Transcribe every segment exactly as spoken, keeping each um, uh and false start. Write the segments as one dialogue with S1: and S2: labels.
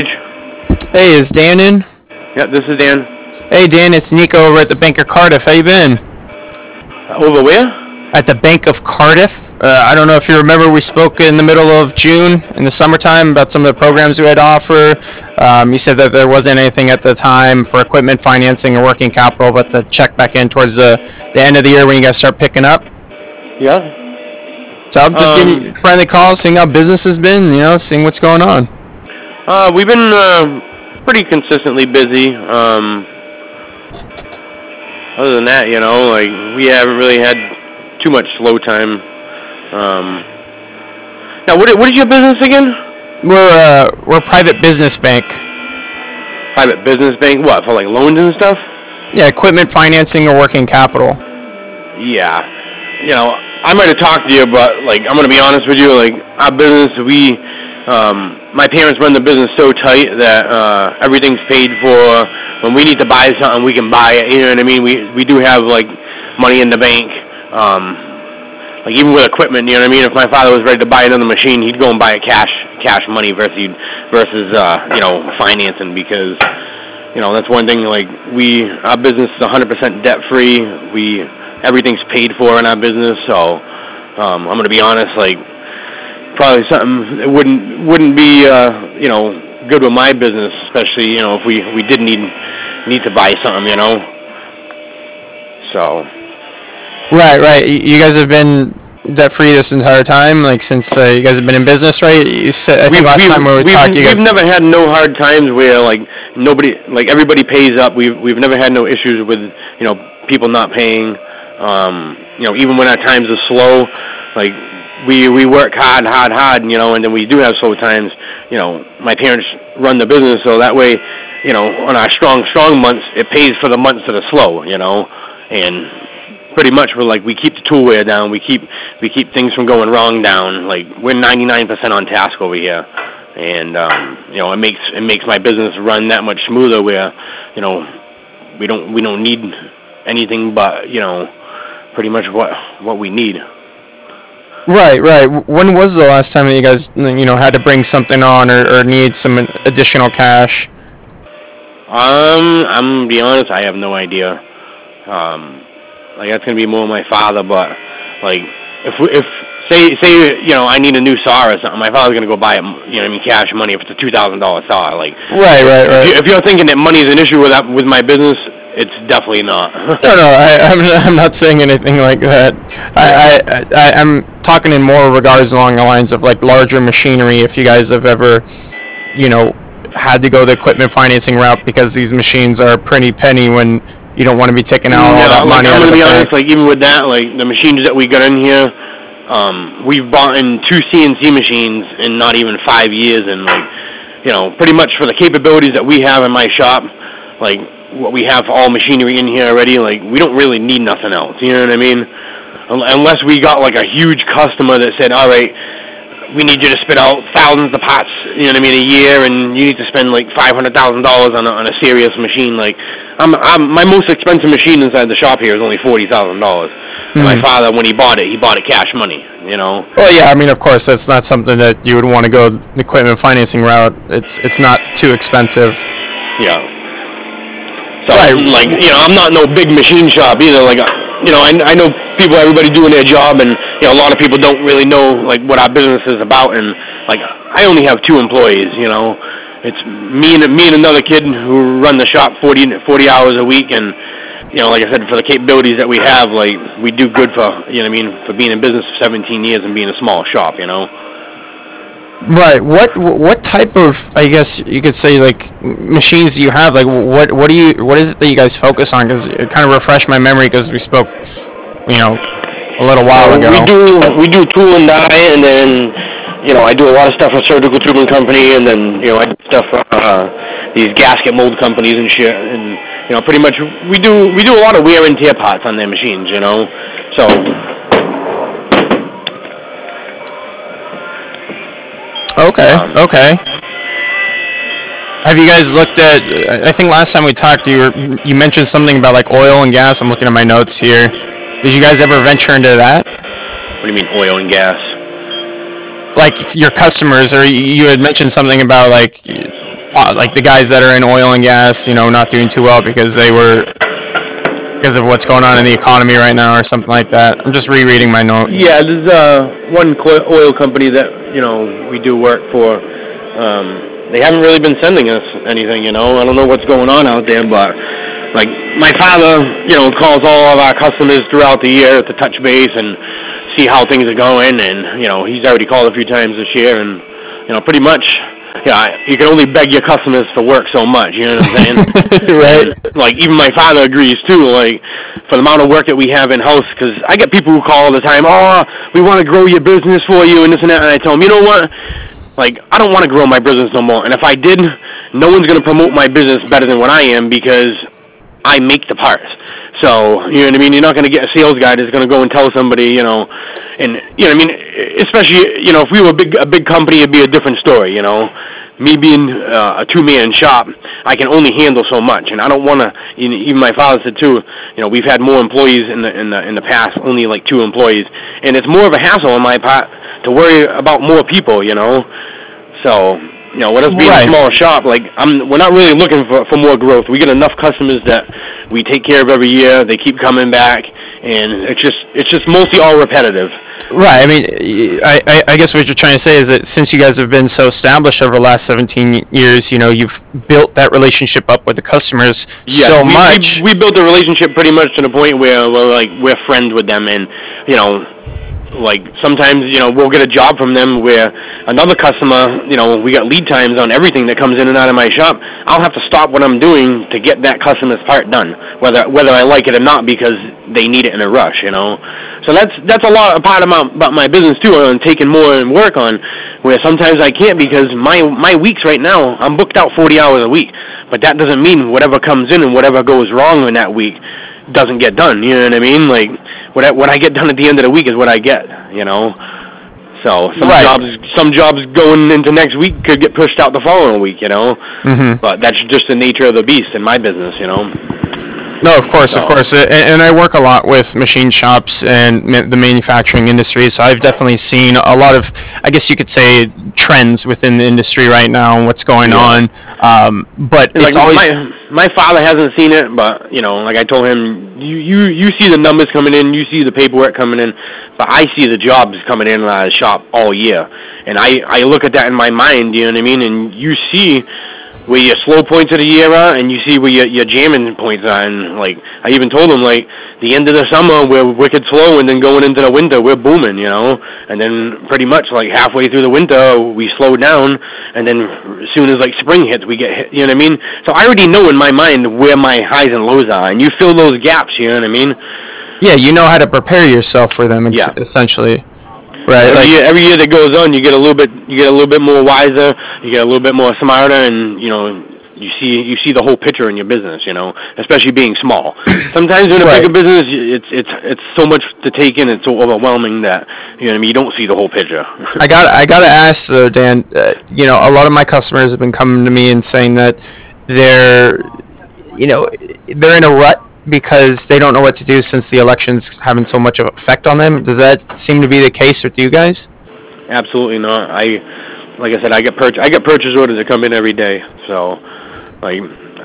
S1: Hey, is Dan in?
S2: Yeah, this is Dan.
S1: Hey, Dan, it's Nico over at the Bank of Cardiff. How you been?
S2: Over where?
S1: At the Bank of Cardiff. Uh, I don't know if you remember, we spoke in the middle of June in the summertime about some of the programs we had to offer. Um, you said that there wasn't anything at the time for equipment financing or working capital, but to check back in towards the, the end of the year when you guys start picking up.
S2: Yeah.
S1: So I'm just
S2: Um,
S1: giving you a friendly call, seeing how business has been, you know, seeing what's going on.
S2: Uh, we've been uh, pretty consistently busy. Um, other than that, you know, like we haven't really had too much slow time. Um, now, what what is your business again?
S1: We're uh, we're a private business bank.
S2: Private business bank. What, for like loans and stuff?
S1: Yeah, equipment financing or working capital.
S2: Yeah. You know, I might have talked to you, but like I'm gonna be honest with you. Like our business, we, um, my parents run the business so tight that uh, everything's paid for. When we need to buy something, we can buy it. You know what I mean? We we do have like money in the bank. Um, like even with equipment, you know what I mean? If my father was ready to buy another machine, he'd go and buy it cash, cash money versus versus uh, you know, financing, because you know that's one thing. Like we, our business is one hundred percent debt free. We everything's paid for in our business. So um, I'm gonna be honest, like probably something that wouldn't wouldn't be uh, you know, good with my business, especially you know if we we did need need to buy something, you know. So.
S1: Right, right. You guys have been debt free this entire time, like since uh, you guys have been in business, right? You said I think
S2: We've,
S1: last
S2: we've,
S1: time we were
S2: we've,
S1: talking, you
S2: we've
S1: guys.
S2: never had no hard times where like nobody, like everybody pays up. We've we've never had no issues with you know people not paying. Um, you know, even when our times are slow, like we we work hard, hard, hard. You know, and then we do have slow times. You know, my parents run the business, so that way, you know, on our strong strong months, it pays for the months that are slow. You know, and pretty much we're like we keep the tool wear down, we keep we keep things from going wrong down. Like we're ninety-nine percent on task over here, and um, you know it makes it makes my business run that much smoother. Where you know we don't we don't need anything but you know pretty much what what we need.
S1: Right, right. When was the last time that you guys, you know, had to bring something on or, or need some additional cash?
S2: Um, I'm gonna be honest, I have no idea. Um, like that's gonna be more my father, but like if if say say you know I need a new saw or something, my father's gonna go buy it. You know what I mean, cash money if it's a two thousand dollar saw. Like
S1: right, right, right.
S2: If, you, if you're thinking that money is an issue with that with my business, it's definitely not.
S1: no, no, I, I'm I'm not saying anything like that. I, I, I I'm talking in more regards along the lines of like larger machinery. If you guys have ever, you know, had to go the equipment financing route because these machines are pretty penny when you don't want to be taking out all
S2: yeah,
S1: that
S2: like,
S1: money.
S2: I'm
S1: out
S2: gonna
S1: of
S2: be
S1: the
S2: honest.
S1: bank.
S2: Like even with that, like the machines that we got in here, um, we've bought in two C N C machines in not even five years, and like you know, pretty much for the capabilities that we have in my shop, like what we have for all machinery in here already, like we don't really need nothing else. You know what I mean? Unless we got like a huge customer that said, all right, we need you to spit out thousands of pots, you know what I mean, a year, and you need to spend like five hundred thousand dollars on a on a serious machine. Like, I'm, I'm my most expensive machine inside the shop here is only forty thousand dollars. And my father, when he bought it, he bought it cash money. You know.
S1: Well, yeah, I mean, of course, that's not something that you would want to go the equipment financing route. It's it's not too expensive.
S2: Yeah. So,
S1: Right.
S2: like, you know, I'm not no big machine shop either. Like, you know, I, I know people, everybody doing their job, and, you know, a lot of people don't really know, like, what our business is about. And, like, I only have two employees, you know. It's me and me and another kid who run the shop forty, forty hours a week. And, you know, like I said, for the capabilities that we have, like, we do good for, you know what I mean, for being in business for seventeen years and being a small shop, you know.
S1: Right. What what type of, I guess you could say, like, machines do you have? Like, what what do you what is it that you guys focus on? Because it kind of refreshed my memory because we spoke, you know, a little while ago.
S2: We do we do tool and die, and then you know I do a lot of stuff for Surgical Tubing Company, and then you know I do stuff for uh, these gasket mold companies and shit, and you know pretty much we do we do a lot of wear and tear parts on their machines, you know, so.
S1: Okay,
S2: Um,
S1: okay. Have you guys looked at? I think last time we talked, you were, you mentioned something about like oil and gas. I'm looking at my notes here. Did you guys ever venture into that?
S2: What do you mean oil and gas?
S1: Like your customers, or you had mentioned something about like uh, like the guys that are in oil and gas, you know, not doing too well because they were because of what's going on in the economy right now or something like that. I'm just rereading my note.
S2: Yeah, there's uh, one co- oil company that, you know, we do work for. Um, they haven't really been sending us anything, you know. I don't know what's going on out there, but, like, my father, you know, calls all of our customers throughout the year to touch base and see how things are going. And, you know, he's already called a few times this year. And, you know, pretty much, yeah, you can only beg your customers for work so much, you know what I'm saying?
S1: Right.
S2: And, like, even my father agrees, too, like, for the amount of work that we have in-house, because I get people who call all the time, oh, we want to grow your business for you and this and that, and I tell them, you know what? Like, I don't want to grow my business no more, and if I did, no one's going to promote my business better than what I am because I make the parts. So, you know what I mean? You're not going to get a sales guy that's going to go and tell somebody, you know, and, you know what I mean? Especially, you know, if we were a big, a big company, it'd be a different story, you know? Me being uh, a two-man shop, I can only handle so much, and I don't want to. Even my father said too. You know, we've had more employees in the in the in the past, only like two employees, and it's more of a hassle on my part to worry about more people. You know, so you know, with us being
S1: Right.
S2: a small shop, like I'm, we're not really looking for for more growth. We get enough customers that we take care of every year. They keep coming back, and it's just it's just mostly all repetitive.
S1: Right. I mean, I, I, I guess what you're trying to say is that since you guys have been so established over the last seventeen years, you know, you've built that relationship up with the customers
S2: Yeah,
S1: so
S2: we,
S1: much.
S2: We, we built a relationship pretty much to the point where we're like we're friends with them, and you know, like sometimes you know we'll get a job from them where another customer, you know, we got lead times on everything that comes in and out of my shop. I'll have to stop what I'm doing to get that customer's part done, whether whether I like it or not, because they need it in a rush, you know. So that's that's a lot a part of my, about my business too, on taking more and work on, where sometimes I can't because my my weeks right now I'm booked out forty hours a week, but that doesn't mean whatever comes in and whatever goes wrong in that week doesn't get done. You know what I mean? Like what I, what I get done at the end of the week is what I get. You know. So some
S1: Right.
S2: jobs some jobs going into next week could get pushed out the following week. You know.
S1: Mm-hmm.
S2: But that's just the nature of the beast in my business. You know.
S1: No, of course,
S2: So-
S1: of course, and, and I work a lot with machine shops and ma- the manufacturing industry, so I've definitely seen a lot of, I guess you could say, trends within the industry right now and what's going
S2: Yeah.
S1: on. Um, but
S2: Like
S1: it's always
S2: my my father hasn't seen it, but you know, like I told him, you you you see the numbers coming in, you see the paperwork coming in, but I see the jobs coming in out of the shop all year, and I I look at that in my mind, you know what I mean, and you see where your slow points of the year are, and you see where your your jamming points are, and like I even told him, like the end of the summer we're wicked slow, and then going into the winter we're booming, you know, and then pretty much like halfway through the winter we slow down, and then as soon as like spring hits we get hit, you know what I mean? So I already know in my mind where my highs and lows are, and you fill those gaps, you know what I mean?
S1: yeah, you know how to prepare yourself for them, ex-
S2: Yeah.
S1: essentially, right?
S2: Every,
S1: Like,
S2: year, every year that goes on, you get a little bit, you get a little bit more wiser, you get a little bit more smarter, and you know, you see, you see the whole picture in your business. You know, especially being small. Sometimes in a
S1: Right.
S2: bigger business, it's it's it's so much to take in, it's so overwhelming that you know what I mean. You don't see the whole picture.
S1: I got I gotta ask though, Dan. Uh, you know, a lot of my customers have been coming to me and saying that they're, you know, they're in a rut because they don't know what to do since the election's having so much of an effect on them. Does that seem to be the case with you guys?
S2: Absolutely not. I, like I said, I get purchase I get purchase orders that come in every day. So, like,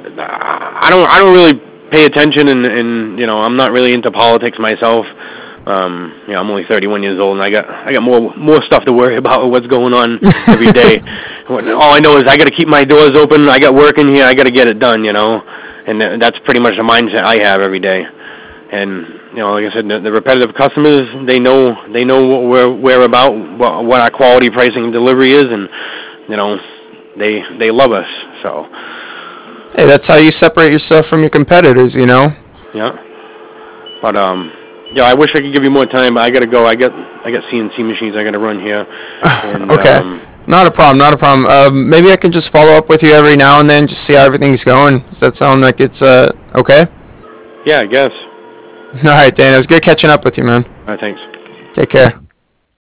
S2: I don't I don't really pay attention, and, and you know, I'm not really into politics myself. Um, you know, I'm only thirty-one years old, and I got I got more more stuff to worry about with what's going on every day. All I know is I got to keep my doors open. I got work in here. I got to get it done. You know, and th- that's pretty much the mindset I have every day. And you know, like I said, the, the repetitive customers, they know they know what we're we're about, what, what our quality, pricing, and delivery is, and you know, they they love us. So
S1: Hey, that's how you separate yourself from your competitors, you know?
S2: yeah, but um, yeah, I wish I could give you more time, but I gotta go. I got I got C N C machines I gotta run here. And,
S1: Okay.
S2: Um,
S1: Not a problem, not a problem. Um, maybe I can just follow up with you every now and then, just see how everything's going. Does that sound like it's uh okay?
S2: yeah, I guess.
S1: All right, Dan. It was good catching up with you, man.
S2: All right, thanks.
S1: Take care.